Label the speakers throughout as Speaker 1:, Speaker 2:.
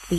Speaker 1: The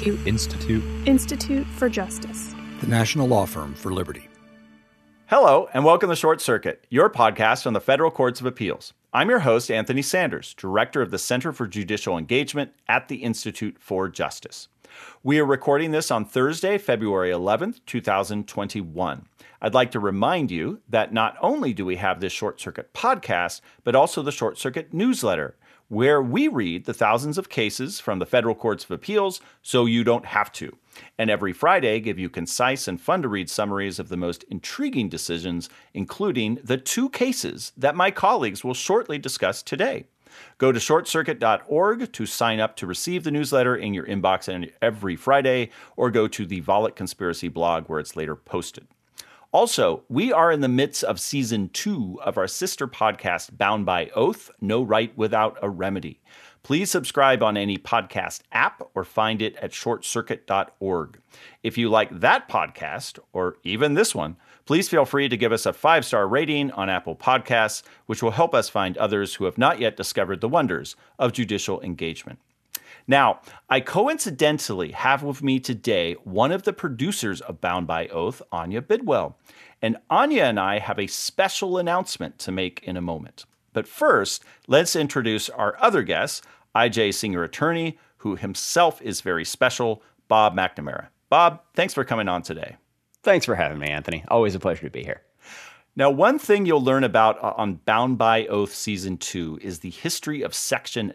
Speaker 2: Institute for Justice.
Speaker 3: The National Law Firm for Liberty.
Speaker 4: Hello, and welcome to Short Circuit, your podcast on the Federal Courts of Appeals. I'm your host, Anthony Sanders, Director of the Center for Judicial Engagement at the Institute for Justice. We are recording this on Thursday, February 11th, 2021. I'd like to remind you that not only do we have this Short Circuit podcast, but also the Short Circuit newsletter, where we read the thousands of cases from the Federal Courts of Appeals so you don't have to. And every Friday give you concise and fun-to-read summaries of the most intriguing decisions, including the two cases that my colleagues will shortly discuss today. Go to shortcircuit.org to sign up to receive the newsletter in your inbox every Friday, or go to the Volokh Conspiracy blog where it's later posted. Also, we are in the midst of Season 2 of our sister podcast, Bound by Oath, No Right Without a Remedy. Please subscribe on any podcast app or find it at shortcircuit.org. If you like that podcast, or even this one, please feel free to give us a 5-star rating on Apple Podcasts, which will help us find others who have not yet discovered the wonders of judicial engagement. Now, I coincidentally have with me today one of the producers of Bound by Oath, Anya Bidwell. And Anya and I have a special announcement to make in a moment. But first, let's introduce our other guest, IJ Singer attorney, who himself is very special, Bob McNamara. Bob, thanks for coming on today.
Speaker 5: Thanks for having me, Anthony. Always a pleasure to be here.
Speaker 4: Now, one thing you'll learn about on Bound by Oath Season 2 is the history of Section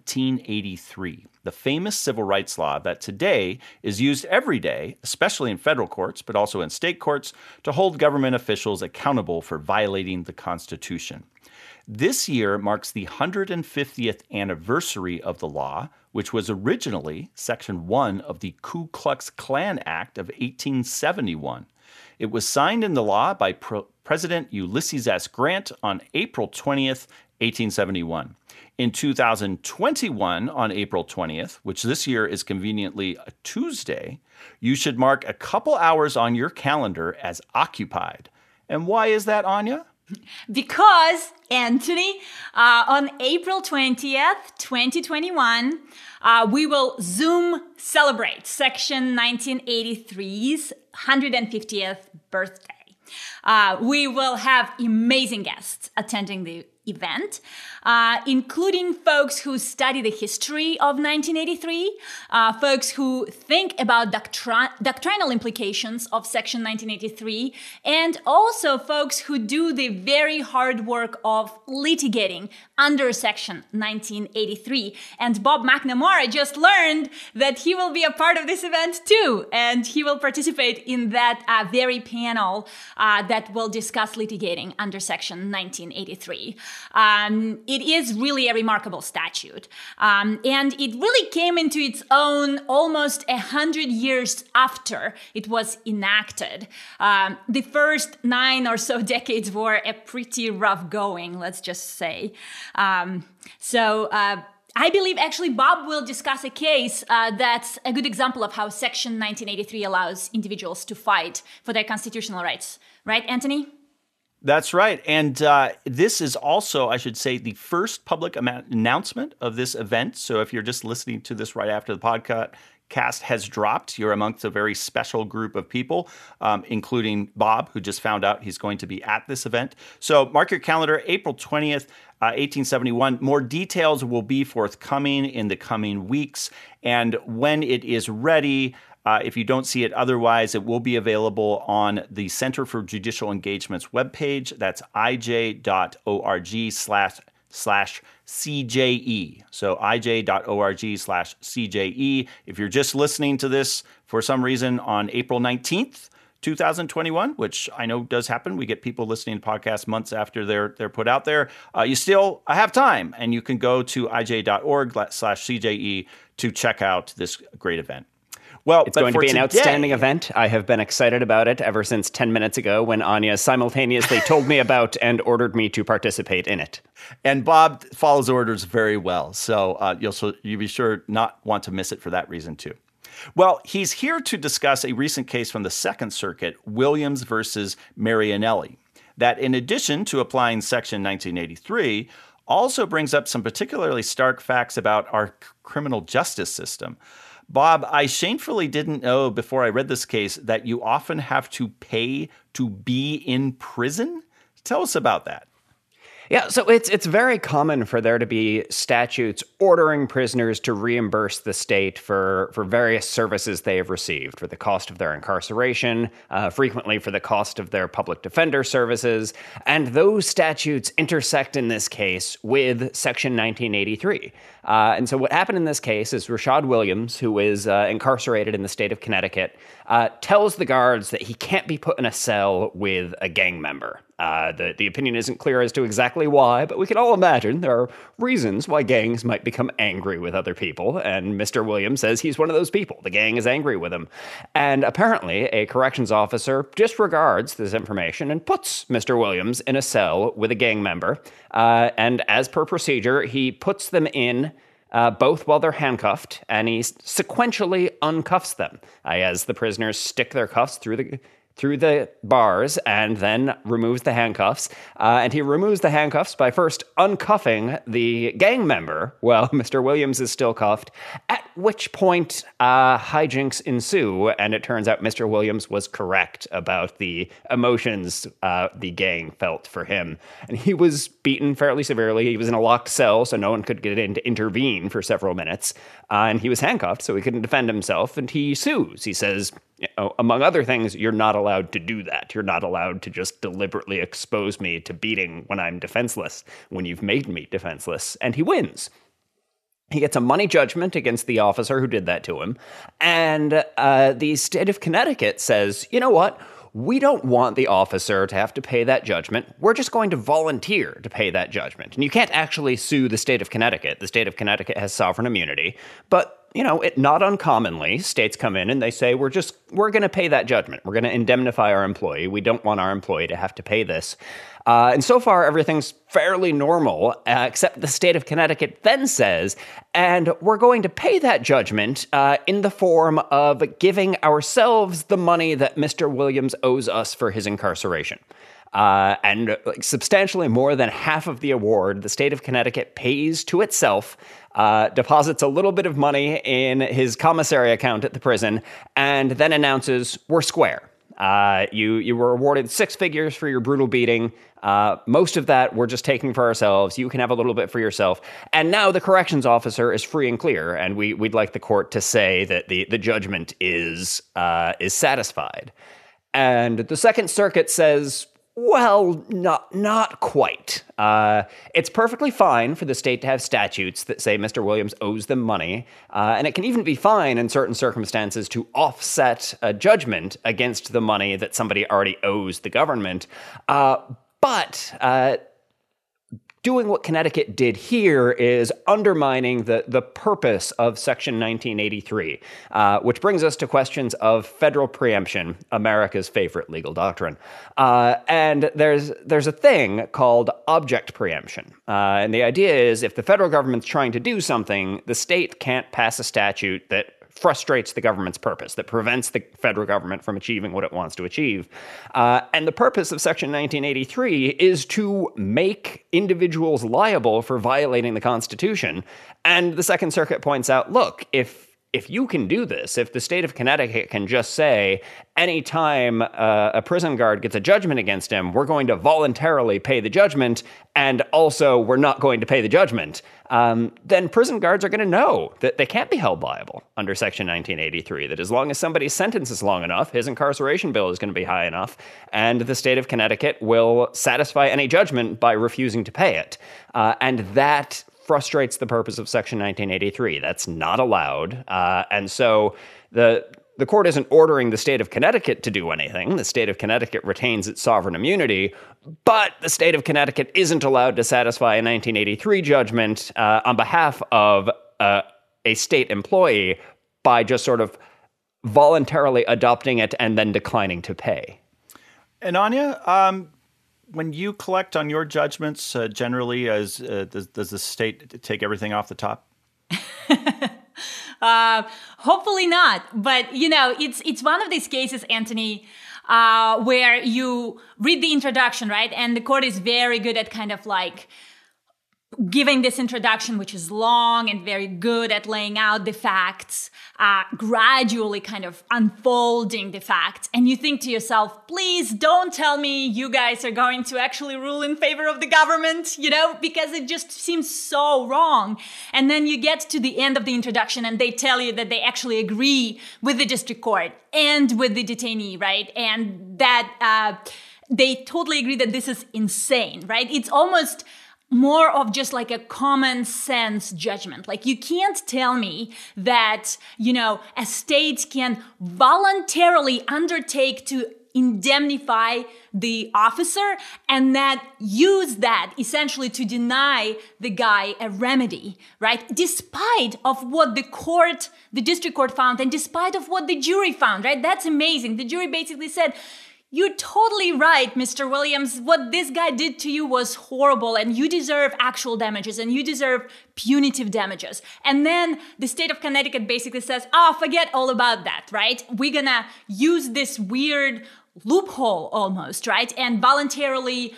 Speaker 4: 1983, the famous civil rights law that today is used every day, especially in federal courts, but also in state courts, to hold government officials accountable for violating the Constitution. This year marks the 150th anniversary of the law, which was originally Section 1 of the Ku Klux Klan Act of 1871. It was signed into law by President Ulysses S. Grant on April 20th, 1871. In 2021, on April 20th, which this year is conveniently a Tuesday, you should mark a couple hours on your calendar as occupied. And why is that, Anya?
Speaker 6: Because, Anthony, on April 20th, 2021, we will Zoom celebrate Section 1983's 150th birthday. We will have amazing guests attending the event, including folks who study the history of 1983, folks who think about doctrinal implications of Section 1983, and also folks who do the very hard work of litigating under Section 1983. And Bob McNamara just learned that he will be a part of this event too, and he will participate in that very panel that will discuss litigating under Section 1983. It is really a remarkable statute. And it really came into its own almost 100 years after it was enacted. The first 9 or so decades were a pretty rough going, let's just say. I believe actually Bob will discuss a case that's a good example of how Section 1983 allows individuals to fight for their constitutional rights. Right, Anthony?
Speaker 4: That's right. And this is also, I should say, the first public announcement of this event. So if you're just listening to this right after the podcast has dropped, you're amongst a very special group of people, including Bob, who just found out he's going to be at this event. So mark your calendar, April 20th, 1871. More details will be forthcoming in the coming weeks. And when it is ready, if you don't see it otherwise, it will be available on the Center for Judicial Engagement's webpage. That's ij.org/CJE. So ij.org/CJE. If you're just listening to this for some reason on April 19th, 2021, which I know does happen. We get people listening to podcasts months after they're put out there. You still have time, and you can go to ij.org/CJE to check out this great event. Well,
Speaker 5: it's going to be an outstanding event. I have been excited about it ever since 10 minutes ago when Anya simultaneously told me about and ordered me to participate in it.
Speaker 4: And Bob follows orders very well, so you'll be sure not want to miss it for that reason too. Well, he's here to discuss a recent case from the Second Circuit, Williams versus Marianelli, that in addition to applying Section 1983, also brings up some particularly stark facts about our criminal justice system. Bob, I shamefully didn't know before I read this case that you often have to pay to be in prison. Tell us about that.
Speaker 5: Yeah, so it's very common for there to be statutes ordering prisoners to reimburse the state for various services they have received, for the cost of their incarceration, frequently for the cost of their public defender services. And those statutes intersect in this case with Section 1983. And so what happened in this case is Rashad Williams, who is incarcerated in the state of Connecticut, tells the guards that he can't be put in a cell with a gang member. The opinion isn't clear as to exactly why, but we can all imagine there are reasons why gangs might become angry with other people, and Mr. Williams says he's one of those people. The gang is angry with him. And apparently, a corrections officer disregards this information and puts Mr. Williams in a cell with a gang member. And as per procedure, he puts them in both while they're handcuffed, and he sequentially uncuffs them as the prisoners stick their cuffs through the bars and then removes the handcuffs. And he removes the handcuffs by first uncuffing the gang member while Mr. Williams is still cuffed, at which point hijinks ensue. And it turns out Mr. Williams was correct about the emotions the gang felt for him. And he was beaten fairly severely. He was in a locked cell, so no one could get in to intervene for several minutes. And he was handcuffed, so he couldn't defend himself. And he sues. He says, among other things, you're not allowed to do that. You're not allowed to just deliberately expose me to beating when I'm defenseless, when you've made me defenseless. And he wins. He gets a money judgment against the officer who did that to him. And the state of Connecticut says, you know what? We don't want the officer to have to pay that judgment. We're just going to volunteer to pay that judgment. And you can't actually sue the state of Connecticut. The state of Connecticut has sovereign immunity. But not uncommonly, states come in and they say, we're going to pay that judgment. We're going to indemnify our employee. We don't want our employee to have to pay this. And so far, everything's fairly normal, except the state of Connecticut then says, and we're going to pay that judgment in the form of giving ourselves the money that Mr. Williams owes us for his incarceration. And substantially more than half of the award, the state of Connecticut pays to itself, deposits a little bit of money in his commissary account at the prison, and then announces, we're square. You were awarded 6 figures for your brutal beating. Most of that we're just taking for ourselves. You can have a little bit for yourself. And now the corrections officer is free and clear, and we'd like the court to say that the judgment is satisfied. And the Second Circuit says, well, not quite. It's perfectly fine for the state to have statutes that say Mr. Williams owes them money, and it can even be fine in certain circumstances to offset a judgment against the money that somebody already owes the government. But doing what Connecticut did here is undermining the purpose of Section 1983, which brings us to questions of federal preemption, America's favorite legal doctrine. And there's a thing called object preemption. And the idea is if the federal government's trying to do something, the state can't pass a statute that frustrates the government's purpose, that prevents the federal government from achieving what it wants to achieve. And the purpose of Section 1983 is to make individuals liable for violating the Constitution. And the Second Circuit points out, look, if you can do this, if the state of Connecticut can just say, anytime a prison guard gets a judgment against him, we're going to voluntarily pay the judgment, and also we're not going to pay the judgment, then prison guards are going to know that they can't be held liable under Section 1983, that as long as somebody's sentence is long enough, his incarceration bill is going to be high enough, and the state of Connecticut will satisfy any judgment by refusing to pay it. And that frustrates the purpose of Section 1983. That's not allowed. And so the court isn't ordering the state of Connecticut to do anything. The state of Connecticut retains its sovereign immunity, but the state of Connecticut isn't allowed to satisfy a 1983 judgment on behalf of a state employee by just sort of voluntarily adopting it and then declining to pay.
Speaker 4: And Anya, when you collect on your judgments, generally, does the state take everything off the top?
Speaker 6: Hopefully not. But, it's one of these cases, Anthony, where you read the introduction, right? And the court is very good at kind of like giving this introduction, which is long and very good at laying out the facts, gradually kind of unfolding the facts. And you think to yourself, please don't tell me you guys are going to actually rule in favor of the government, because it just seems so wrong. And then you get to the end of the introduction and they tell you that they actually agree with the district court and with the detainee, right? And that they totally agree that this is insane, right? It's almost more of just like a common sense judgment. Like, you can't tell me that, a state can voluntarily undertake to indemnify the officer and that use that essentially to deny the guy a remedy, right? Despite of what the district court found and despite of what the jury found, right? That's amazing. The jury basically said, you're totally right, Mr. Williams. What this guy did to you was horrible and you deserve actual damages and you deserve punitive damages. And then the state of Connecticut basically says, forget all about that, right? We're gonna use this weird loophole almost, right? And voluntarily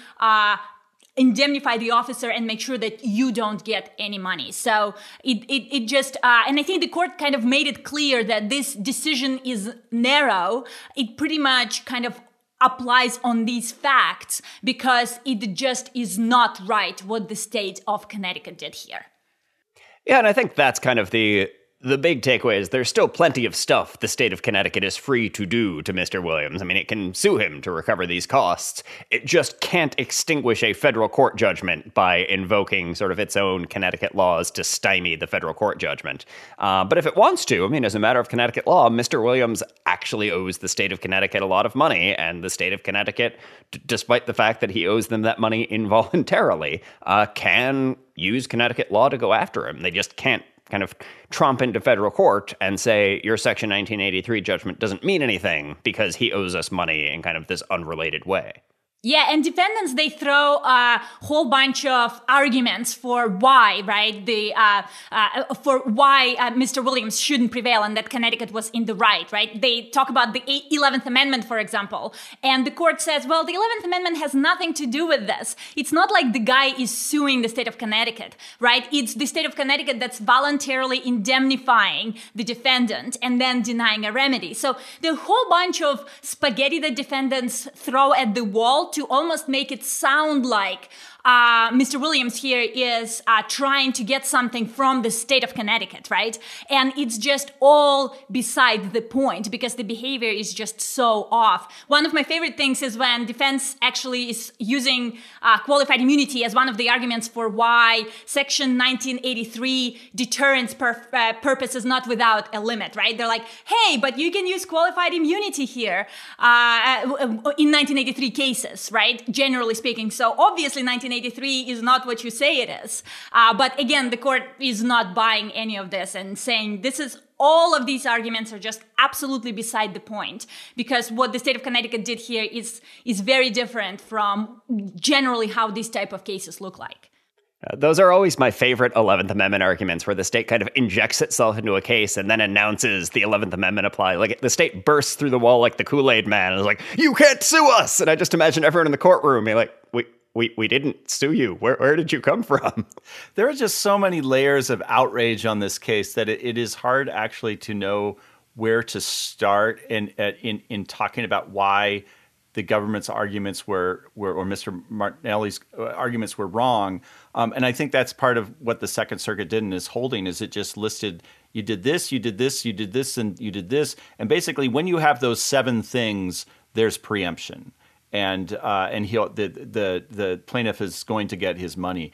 Speaker 6: indemnify the officer and make sure that you don't get any money. So it just, and I think the court kind of made it clear that this decision is narrow. It pretty much kind of applies on these facts because it just is not right what the state of Connecticut did here.
Speaker 5: Yeah, and I think that's kind of the big takeaway is there's still plenty of stuff the state of Connecticut is free to do to Mr. Williams. I mean, it can sue him to recover these costs. It just can't extinguish a federal court judgment by invoking sort of its own Connecticut laws to stymie the federal court judgment. But if it wants to, I mean, as a matter of Connecticut law, Mr. Williams actually owes the state of Connecticut a lot of money, and the state of Connecticut, despite the fact that he owes them that money involuntarily, can use Connecticut law to go after him. They just can't kind of tromp into federal court and say your Section 1983 judgment doesn't mean anything because he owes us money in kind of this unrelated way.
Speaker 6: Yeah, and defendants, they throw a whole bunch of arguments for why, right? For why Mr. Williams shouldn't prevail and that Connecticut was in the right? They talk about the 11th Amendment, for example, and the court says, well, the 11th Amendment has nothing to do with this. It's not like the guy is suing the state of Connecticut, right? It's the state of Connecticut that's voluntarily indemnifying the defendant and then denying a remedy. So the whole bunch of spaghetti that defendants throw at the wall to almost make it sound like Mr. Williams here is trying to get something from the state of Connecticut, right? And it's just all beside the point because the behavior is just so off. One of my favorite things is when defense actually is using qualified immunity as one of the arguments for why Section 1983 deterrence purpose is not without a limit, right? They're like, hey, but you can use qualified immunity here in 1983 cases, right? Generally speaking. So obviously 1983 is not what you say it is. But again, the court is not buying any of this and saying all of these arguments are just absolutely beside the point because what the state of Connecticut did here is very different from generally how these type of cases look like.
Speaker 5: Those are always my favorite 11th Amendment arguments where the state kind of injects itself into a case and then announces the 11th Amendment apply. Like the state bursts through the wall like the Kool-Aid man and is like, you can't sue us. And I just imagine everyone in the courtroom being like, we didn't sue you. Where did you come from?
Speaker 4: There are just so many layers of outrage on this case that it is hard actually to know where to start in talking about why the government's arguments were or Mr. Martinelli's arguments were wrong. And I think that's part of what the Second Circuit did in his holding is it just listed, you did this, you did this, you did this, and you did this. And basically when you have those 7 things, there's preemption. And the plaintiff is going to get his money.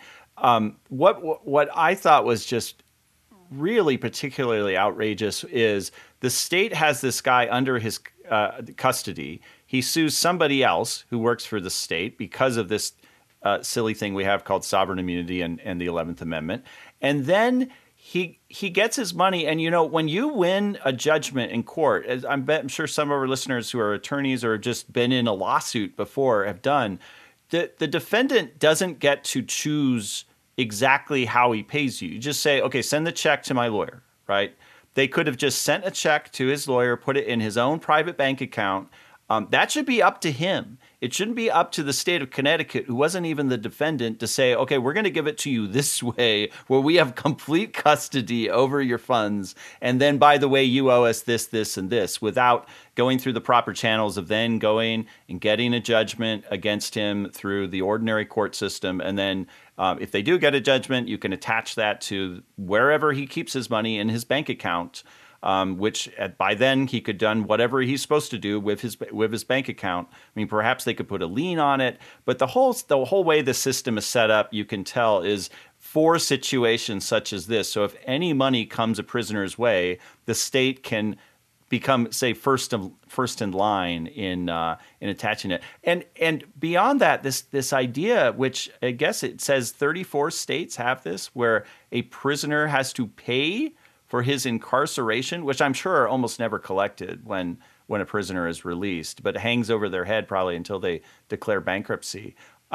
Speaker 4: What I thought was just really particularly outrageous is the state has this guy under his custody. He sues somebody else who works for the state because of this silly thing we have called sovereign immunity and the 11th Amendment. And then he gets his money. And, when you win a judgment in court, as I'm sure some of our listeners who are attorneys or have just been in a lawsuit before have done, the defendant doesn't get to choose exactly how he pays you. You just say, okay, send the check to my lawyer, right? They could have just sent a check to his lawyer, put it in his own private bank account. That should be up to him. it shouldn't be up to the state of Connecticut, who wasn't even the defendant, to say, okay, we're going to give it to you this way, where we have complete custody over your funds. And then, by the way, you owe us this, this, and this, without going through the proper channels of then going and getting a judgment against him through the ordinary court system. And then if they do get a judgment, you can attach that to wherever he keeps his money in his bank account. Which by then he could done whatever he's supposed to do with his bank account. I mean, perhaps they could put a lien on it, but the whole way the system is set up, you can tell, is for situations such as this. So if any money comes a prisoner's way, the state can become, say, first in line in attaching it. And beyond that, this idea, which I guess it says 34 states have this, where a prisoner has to pay for his incarceration, which I'm sure are almost never collected when a prisoner is released, but hangs over their head probably until they declare bankruptcy.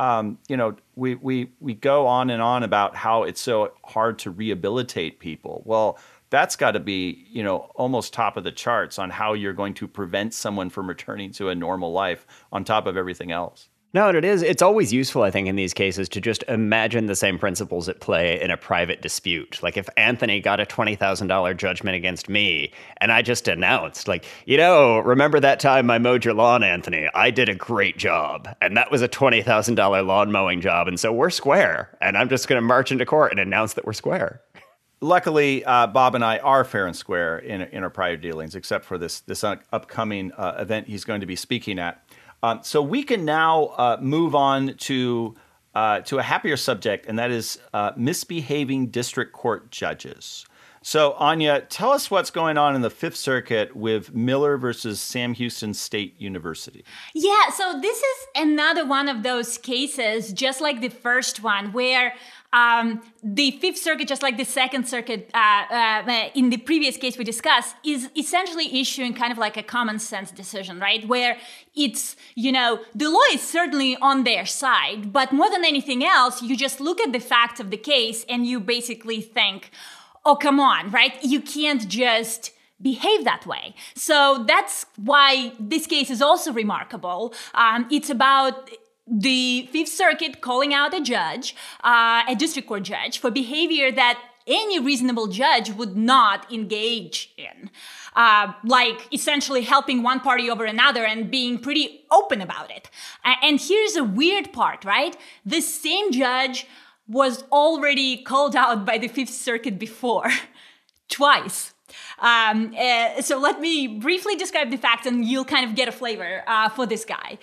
Speaker 4: We go on and on about how it's so hard to rehabilitate people. Well, that's got to be, almost top of the charts on how you're going to prevent someone from returning to a normal life on top of everything else.
Speaker 5: No, it is. It's always useful, I think, in these cases to just imagine the same principles at play in a private dispute. Like if Anthony got a $20,000 judgment against me and I just announced, remember that time I mowed your lawn, Anthony? I did a great job. And that was a $20,000 lawn mowing job. And so we're square. And I'm just going to march into court and announce that we're square.
Speaker 4: Luckily, Bob and I are fair and square in our private dealings, except for this upcoming event he's going to be speaking at. So we can now move on to a happier subject, and that is misbehaving district court judges. So, Anya, tell us what's going on in the Fifth Circuit with Miller versus Sam Houston State University.
Speaker 6: Yeah, so this is another one of those cases, just like the first one, where the Fifth Circuit, just like the Second Circuit in the previous case we discussed, is essentially issuing kind of like a common sense decision, right? Where it's, the law is certainly on their side, but more than anything else, you just look at the facts of the case and you basically think, oh, come on, right? You can't just behave that way. So that's why this case is also remarkable. It's about the Fifth Circuit calling out a judge, a district court judge, for behavior that any reasonable judge would not engage in. Like essentially helping one party over another and being pretty open about it. And here's a weird part, right? This same judge was already called out by the Fifth Circuit before, twice. So let me briefly describe the facts and you'll kind of get a flavor for this guy.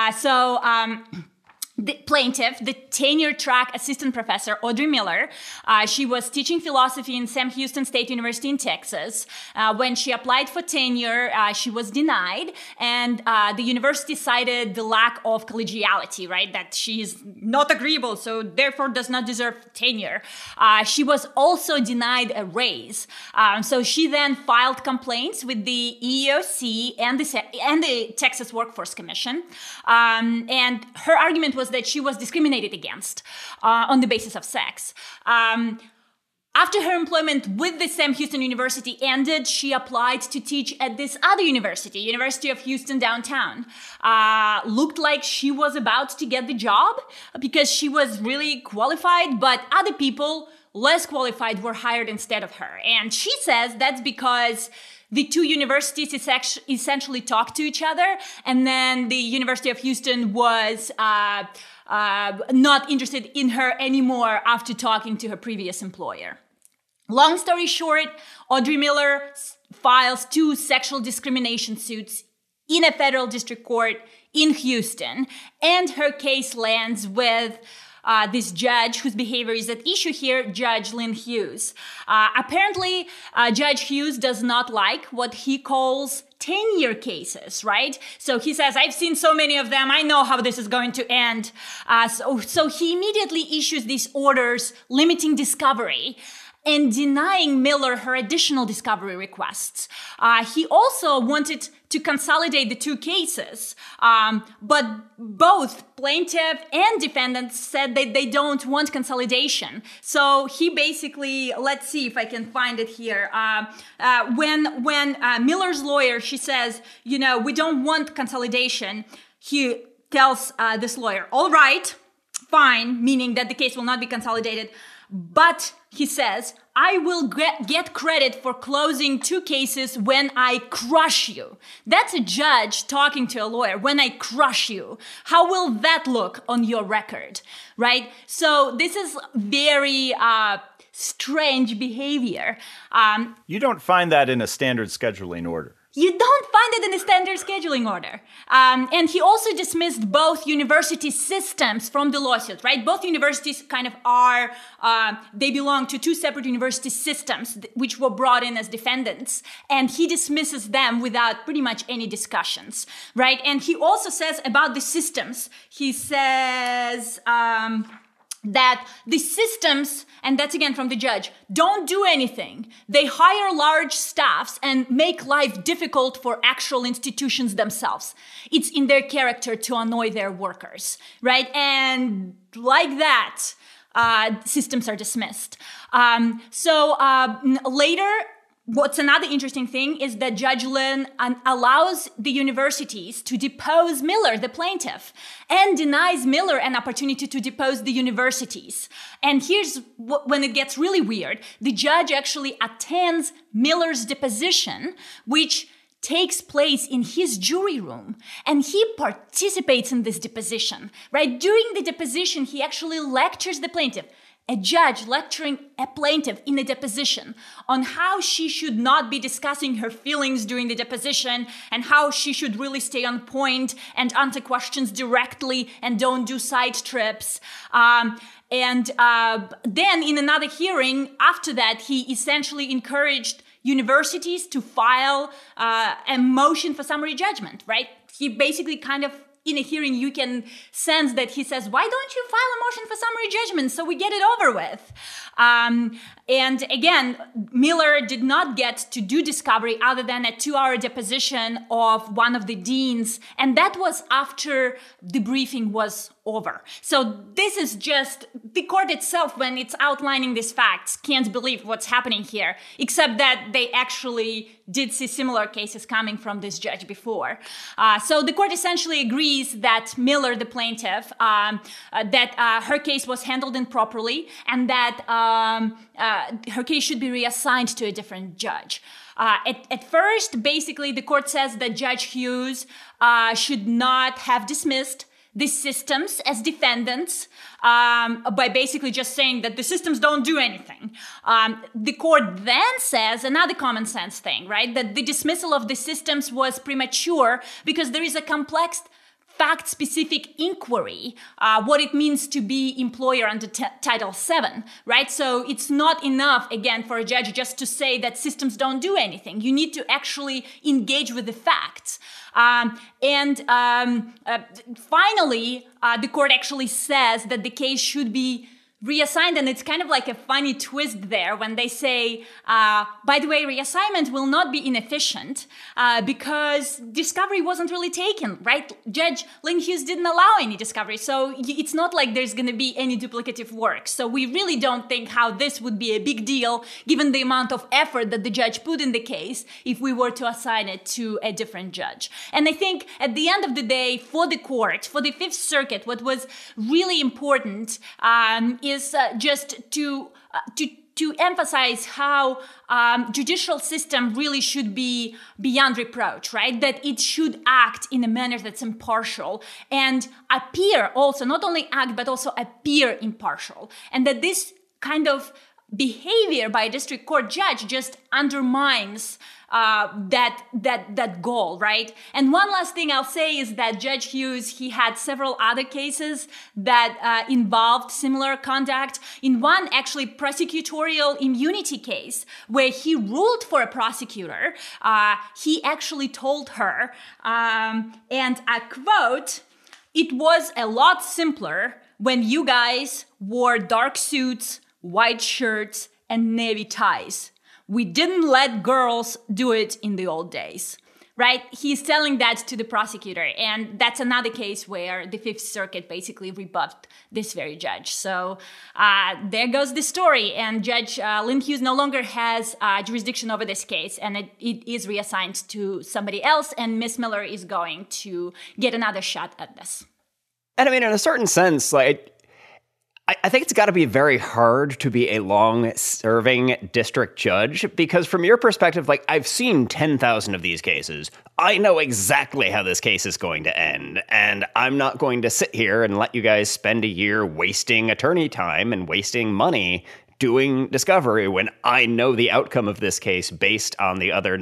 Speaker 6: The plaintiff, the tenure-track assistant professor, Audrey Miller, she was teaching philosophy in Sam Houston State University in Texas. When she applied for tenure, she was denied, and the university cited the lack of collegiality, right? That she's not agreeable, so therefore does not deserve tenure. She was also denied a raise. So she then filed complaints with the EEOC and the Texas Workforce Commission. And her argument was that she was discriminated against on the basis of sex. After her employment with the Sam Houston University ended, she applied to teach at this other university, University of Houston downtown. Looked like she was about to get the job because she was really qualified, but other people less qualified were hired instead of her. And she says that's because the two universities essentially talked to each other, and then the University of Houston was not interested in her anymore after talking to her previous employer. Long story short, Audrey Miller files 2 sexual discrimination suits in a federal district court in Houston, and her case lands with this judge whose behavior is at issue here, Judge Lynn Hughes. Apparently, Judge Hughes does not like what he calls tenure cases, right? So he says, I've seen so many of them. I know how this is going to end. So he immediately issues these orders limiting discovery and denying Miller her additional discovery requests. He also wanted to consolidate the 2 cases, but both plaintiff and defendant said that they don't want consolidation. So he basically, let's see if I can find it here. When Miller's lawyer, she says, we don't want consolidation, tells this lawyer, all right, fine, meaning that the case will not be consolidated. But he says, I will get credit for closing 2 cases when I crush you. That's a judge talking to a lawyer. When I crush you, how will that look on your record, right? So this is very strange behavior.
Speaker 4: You don't find that in a standard scheduling order.
Speaker 6: You don't find it in the standard scheduling order. And he also dismissed both university systems from the lawsuit, right? Both universities kind of are, they belong to 2 separate university systems, which were brought in as defendants. And he dismisses them without pretty much any discussions, right? And he also says about the systems, he says, that the systems, and that's again from the judge, don't do anything. They hire large staffs and make life difficult for actual institutions themselves. It's in their character to annoy their workers, right? And like that, systems are dismissed. Later, what's another interesting thing is that Judge Lynn allows the universities to depose Miller, the plaintiff, and denies Miller an opportunity to depose the universities. And here's when it gets really weird. The judge actually attends Miller's deposition, which takes place in his jury room, and he participates in this deposition, right? During the deposition, he actually lectures the plaintiff. A judge lecturing a plaintiff in a deposition on how she should not be discussing her feelings during the deposition and how she should really stay on point and answer questions directly and don't do side trips. Then in another hearing after that, he essentially encouraged universities to file a motion for summary judgment, right? He basically kind of, in a hearing, you can sense that he says, why don't you file a motion for summary judgment so we get it over with? And again, Miller did not get to do discovery other than a 2-hour deposition of one of the deans. And that was after the briefing was over. So this is just the court itself, when it's outlining these facts, can't believe what's happening here, except that they actually did see similar cases coming from this judge before. So the court essentially agrees that Miller, the plaintiff, that her case was handled improperly and that her case should be reassigned to a different judge. At first, basically, the court says that Judge Hughes should not have dismissed the systems as defendants by basically just saying that the systems don't do anything. The court then says another common sense thing, right? That the dismissal of the systems was premature because there is a complex fact-specific inquiry, what it means to be employer under Title VII, right? So it's not enough, again, for a judge just to say that systems don't do anything. You need to actually engage with the facts. Finally, the court actually says that the case should be reassigned, and it's kind of like a funny twist there when they say, by the way, reassignment will not be inefficient because discovery wasn't really taken, right? Judge Lynn Hughes didn't allow any discovery, so it's not like there's going to be any duplicative work. So we really don't think how this would be a big deal given the amount of effort that the judge put in the case if we were to assign it to a different judge. And I think at the end of the day, for the court, for the Fifth Circuit, what was really important is just to emphasize how judicial system really should be beyond reproach, right? That it should act in a manner that's impartial and appear also, not only act, but also appear impartial. And that this kind of behavior by a district court judge just undermines that goal, right? And one last thing I'll say is that Judge Hughes, he had several other cases that involved similar conduct. In one, actually, prosecutorial immunity case, where he ruled for a prosecutor, he actually told her, and I quote, "It was a lot simpler when you guys wore dark suits, white shirts, and navy ties. We didn't let girls do it in the old days," right? He's telling that to the prosecutor. And that's another case where the Fifth Circuit basically rebuffed this very judge. So there goes the story. And Judge Lynn Hughes no longer has jurisdiction over this case. And it is reassigned to somebody else. And Miss Miller is going to get another shot at this.
Speaker 5: And I mean, in a certain sense, like, I think it's got to be very hard to be a long-serving district judge because from your perspective, like, I've seen 10,000 of these cases. I know exactly how this case is going to end, and I'm not going to sit here and let you guys spend a year wasting attorney time and wasting money doing discovery when I know the outcome of this case based on the other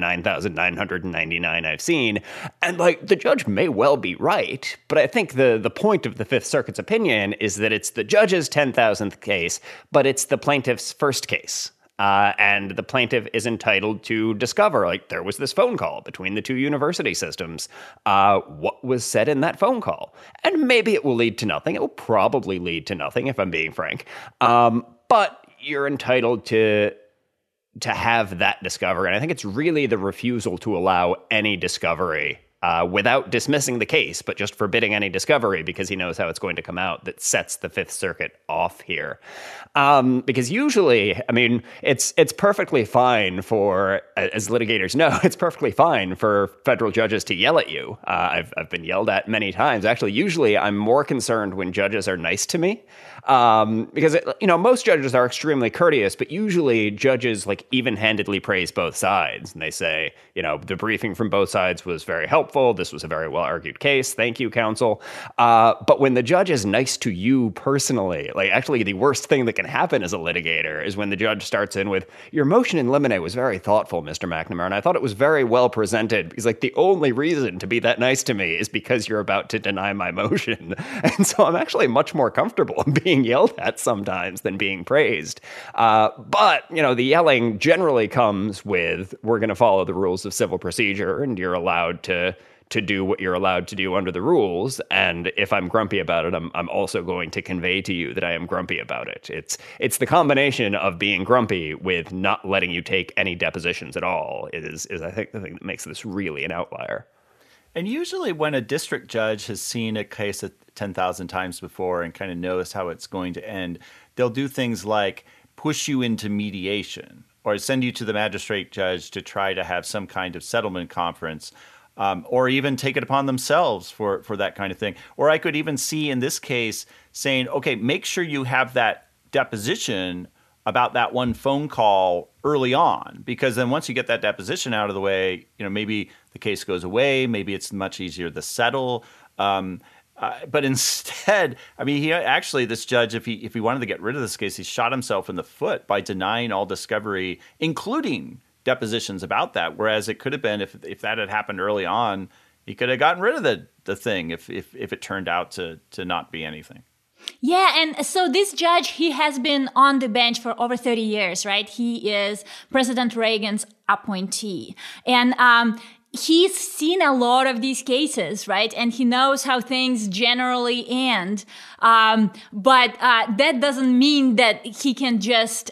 Speaker 5: 9,999 I've seen. And like, the judge may well be right, but I think the point of the Fifth Circuit's opinion is that it's the judge's 10,000th case, but it's the plaintiff's first case. And the plaintiff is entitled to discover, like, there was this phone call between the two university systems. What was said in that phone call? And maybe it will lead to nothing. It will probably lead to nothing, if I'm being frank. But you're entitled to have that discovery. And I think it's really the refusal to allow any discovery without dismissing the case, but just forbidding any discovery because he knows how it's going to come out that sets the Fifth Circuit off here. Because usually, I mean, it's perfectly fine for, as litigators know, it's perfectly fine for federal judges to yell at you. I've been yelled at many times. Actually, usually I'm more concerned when judges are nice to me. Because, most judges are extremely courteous, but usually judges like even-handedly praise both sides. And they say, the briefing from both sides was very helpful. This was a very well-argued case. Thank you, counsel. But when the judge is nice to you personally, like actually the worst thing that can happen as a litigator is when the judge starts in with, your motion in limine was very thoughtful, Mr. McNamara, and I thought it was very well presented because like the only reason to be that nice to me is because you're about to deny my motion. And so I'm actually much more comfortable being yelled at sometimes than being praised. But, the yelling generally comes with, we're going to follow the rules of civil procedure and you're allowed to do what you're allowed to do under the rules. And if I'm grumpy about it, I'm also going to convey to you that I am grumpy about it. It's the combination of being grumpy with not letting you take any depositions at all is I think the thing that makes this really an outlier.
Speaker 4: And usually when a district judge has seen a case 10,000 times before and kind of knows how it's going to end, they'll do things like push you into mediation or send you to the magistrate judge to try to have some kind of settlement conference, or even take it upon themselves for that kind of thing. Or I could even see in this case saying, okay, make sure you have that deposition about that one phone call early on, because then once you get that deposition out of the way, maybe the case goes away, maybe it's much easier to settle. But instead, I mean, this judge, if he wanted to get rid of this case, he shot himself in the foot by denying all discovery, including depositions about that. Whereas it could have been, if that had happened early on, he could have gotten rid of the thing if it turned out to not be anything.
Speaker 6: Yeah, and so this judge, he has been on the bench for over 30 years, right? He is President Reagan's appointee. And he's seen a lot of these cases, right? And he knows how things generally end. But that doesn't mean that he can just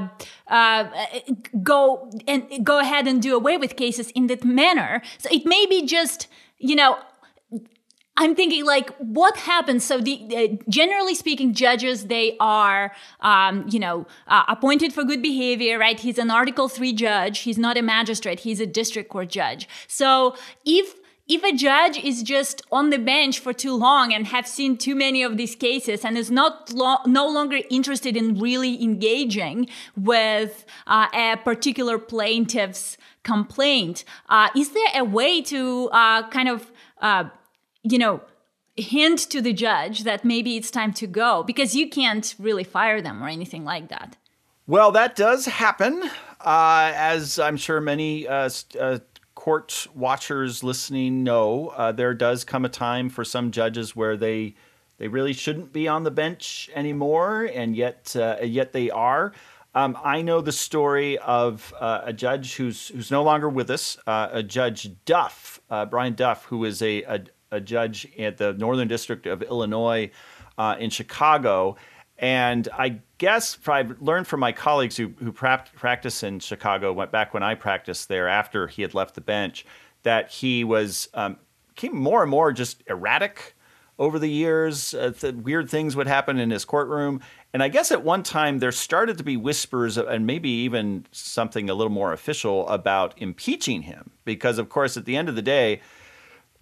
Speaker 6: go ahead and do away with cases in that manner. So it may be just, I'm thinking like, what happens? So generally speaking, judges, they are, appointed for good behavior, right? He's an Article 3 judge. He's not a magistrate. He's a district court judge. So if a judge is just on the bench for too long and have seen too many of these cases and is no longer interested in really engaging with a particular plaintiff's complaint, is there a way to hint to the judge that maybe it's time to go? Because you can't really fire them or anything like that.
Speaker 4: Well, that does happen, as I'm sure many court watchers listening know. There does come a time for some judges where they really shouldn't be on the bench anymore, and yet they are. I know the story of a judge who's no longer with us, Judge Duff, Brian Duff, who is a judge at the Northern District of Illinois in Chicago. And I guess I've learned from my colleagues who practice in Chicago, went back when I practiced there after he had left the bench, that he became more and more just erratic over the years. Weird things would happen in his courtroom. And I guess at one time there started to be whispers and maybe even something a little more official about impeaching him. Because, of course, at the end of the day,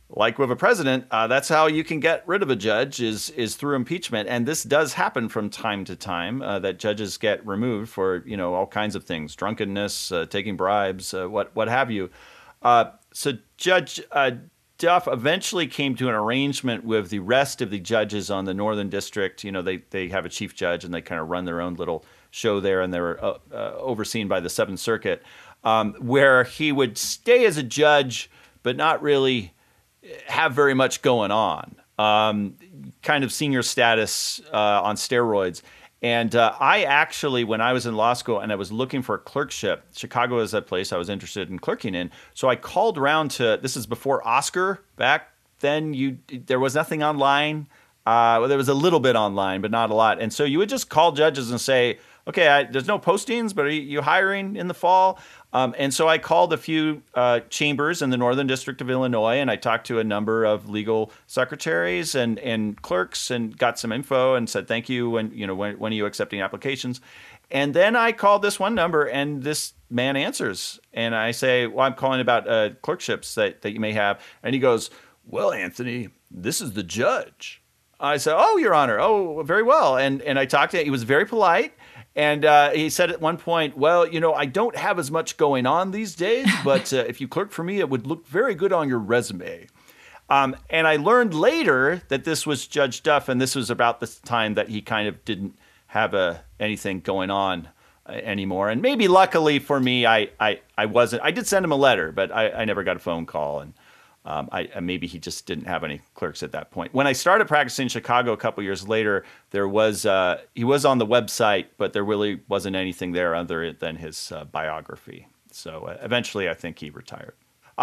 Speaker 4: like with a president, that's how you can get rid of a judge is through impeachment. And this does happen from time to time, that judges get removed for, all kinds of things, drunkenness, taking bribes, what have you. So Judge Duff eventually came to an arrangement with the rest of the judges on the Northern District. They have a chief judge and they kind of run their own little show there, and they're overseen by the Seventh Circuit, where he would stay as a judge but not really have very much going on, kind of senior status on steroids. And I actually, when I was in law school and I was looking for a clerkship, Chicago is a place I was interested in clerking in. So I called around this is before Oscar. Back then, there was nothing online. Well, there was a little bit online, but not a lot. And so you would just call judges and say, okay, there's no postings, but are you hiring in the fall? And so I called a few chambers in the Northern District of Illinois, and I talked to a number of legal secretaries and clerks and got some info and said, thank you, when are you accepting applications? And then I called this one number, and this man answers. And I say, well, I'm calling about clerkships that you may have. And he goes, well, Anthony, this is the judge. I said, oh, Your Honor. Oh, very well. And I talked to him. He was very polite. And he said at one point, well, I don't have as much going on these days, but if you clerk for me, it would look very good on your resume. And I learned later that this was Judge Duff, and this was about the time that he kind of didn't have anything going on anymore. And maybe luckily for me, I wasn't. I did send him a letter, but I never got a phone call. And maybe he just didn't have any clerks at that point. When I started practicing in Chicago a couple years later, he was on the website, but there really wasn't anything there other than his biography. So eventually, I think he retired.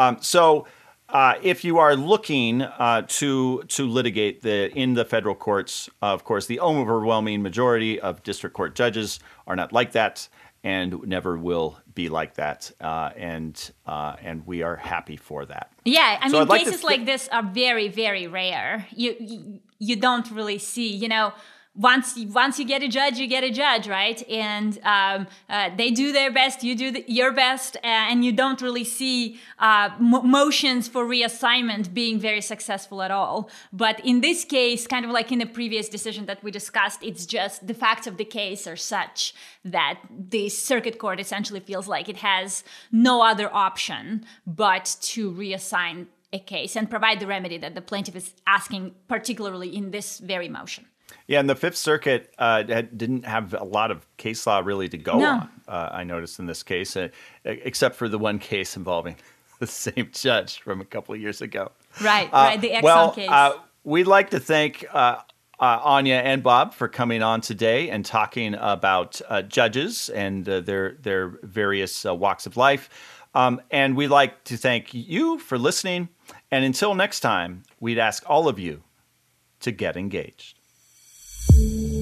Speaker 4: If you are looking to litigate in the federal courts, of course, the overwhelming majority of district court judges are not like that, and never will be like that, and we are happy for that.
Speaker 6: Yeah, I mean, cases like this are very, very rare. You don't really see, once you get a judge, right? And they do their best, you do your best, and you don't really see motions for reassignment being very successful at all. But in this case, kind of like in the previous decision that we discussed, it's just the facts of the case are such that the circuit court essentially feels like it has no other option but to reassign a case and provide the remedy that the plaintiff is asking, particularly in this very motion.
Speaker 4: Yeah, and the Fifth Circuit didn't have a lot of case law really to go on, I noticed in this case, except for the one case involving the same judge from a couple of years ago.
Speaker 6: Right, the Exxon case.
Speaker 4: We'd like to thank Anya and Bob for coming on today and talking about judges and their various walks of life. And we'd like to thank you for listening. And until next time, we'd ask all of you to get engaged.